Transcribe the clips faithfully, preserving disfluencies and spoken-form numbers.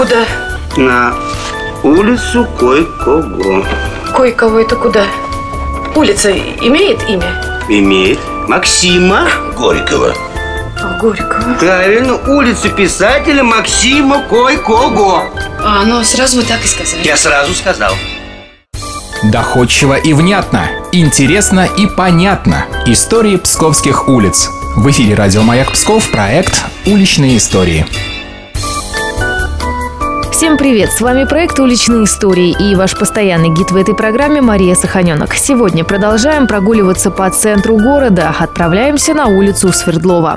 Куда? На улицу Кое-Кого. Кое-Кого это куда? Улица имеет имя? Имеет. Максима Горького. А, Горького. Правильно, улицу писателя Максима Кое-Кого. А, ну сразу вы так и сказали. Я сразу сказал. Доходчиво и внятно, интересно и понятно. Истории псковских улиц. В эфире радио «Маяк Псков», проект «Уличные истории». Всем привет! С вами проект «Уличные истории» и ваш постоянный гид в этой программе Мария Саханенок. Сегодня продолжаем прогуливаться по центру города. Отправляемся на улицу Свердлова.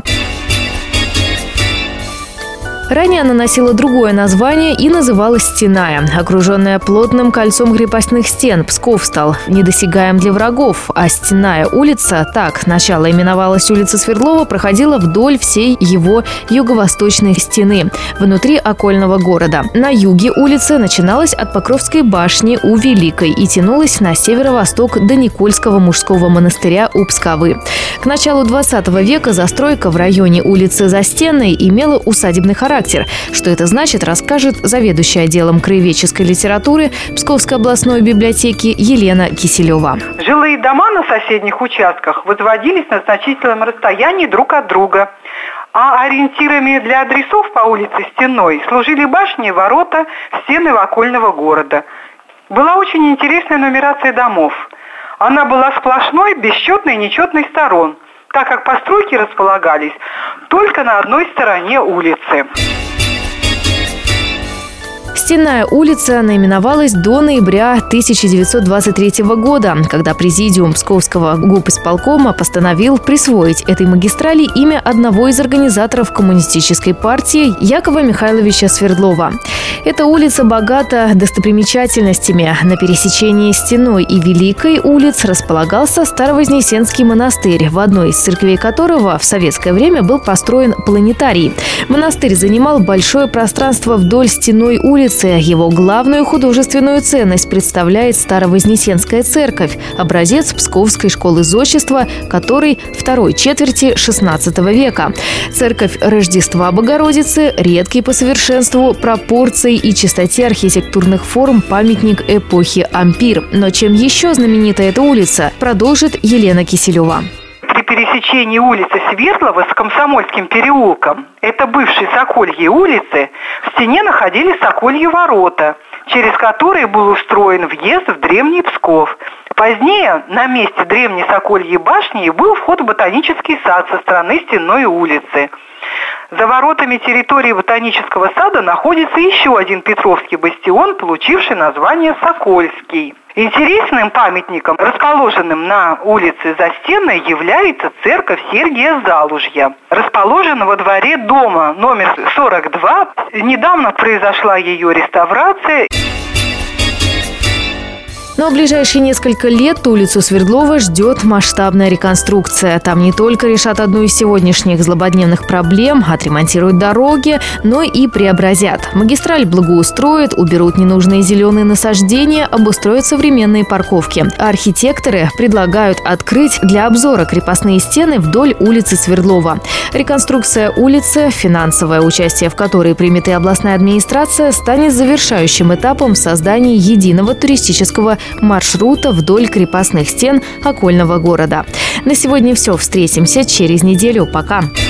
Ранее она носила другое название и называлась Стенная. Окруженная плотным кольцом крепостных стен, Псков стал недосягаем для врагов, а Стенная улица, так начало именовалась улица Свердлова, проходила вдоль всей его юго-восточной стены, внутри окольного города. На юге улица начиналась от Покровской башни у Великой и тянулась на северо-восток до Никольского мужского монастыря у Псковы. К началу двадцатого века застройка в районе улицы Застенной имела усадебный характер. Что это значит, расскажет заведующая отделом краеведческой литературы Псковской областной библиотеки Елена Киселева. Жилые дома на соседних участках возводились на значительном расстоянии друг от друга, а ориентирами для адресов по улице Стенной служили башни, ворота, стены окольного города. Была очень интересная нумерация домов. Она была сплошной, бесчетной и нечетной сторон, так как постройки располагались только на одной стороне улицы. Стенная улица наименовалась до ноября тысяча девятьсот двадцать третьего года, когда президиум Псковского губисполкома постановил присвоить этой магистрали имя одного из организаторов коммунистической партии Якова Михайловича Свердлова. Эта улица богата достопримечательностями. На пересечении Стенной и Великой улиц располагался Старовознесенский монастырь, в одной из церквей которого в советское время был построен планетарий. Монастырь занимал большое пространство вдоль Стенной улицы. Его главную художественную ценность представляет Старовознесенская церковь, образец Псковской школы зодчества, который второй четверти шестнадцатого века. Церковь Рождества Богородицы – редкий по совершенству, пропорций и чистоте архитектурных форм памятник эпохи Ампир. Но чем еще знаменита эта улица, продолжит Елена Киселева. При пересечении улицы Светлого с Комсомольским переулком, это бывшей Сокольей улицы, в стене находились Сокольи ворота, через которые был устроен въезд в Древний Псков. Позднее на месте древней Сокольей башни был вход в ботанический сад со стороны Стенной улицы. За воротами территории ботанического сада находится еще один Петровский бастион, получивший название Сокольский. Интересным памятником, расположенным на улице Застенной, является церковь Сергия Залужья. Расположена во дворе дома номер сорок два. Недавно произошла ее реставрация. Но в ближайшие несколько лет улицу Свердлова ждет масштабная реконструкция. Там не только решат одну из сегодняшних злободневных проблем, отремонтируют дороги, но и преобразят. Магистраль благоустроят, уберут ненужные зеленые насаждения, обустроят современные парковки. Архитекторы предлагают открыть для обзора крепостные стены вдоль улицы Свердлова. Реконструкция улицы, финансовое участие в которой примет и областная администрация, станет завершающим этапом в создании единого туристического маршрута вдоль крепостных стен окольного города. На сегодня все. Встретимся через неделю. Пока.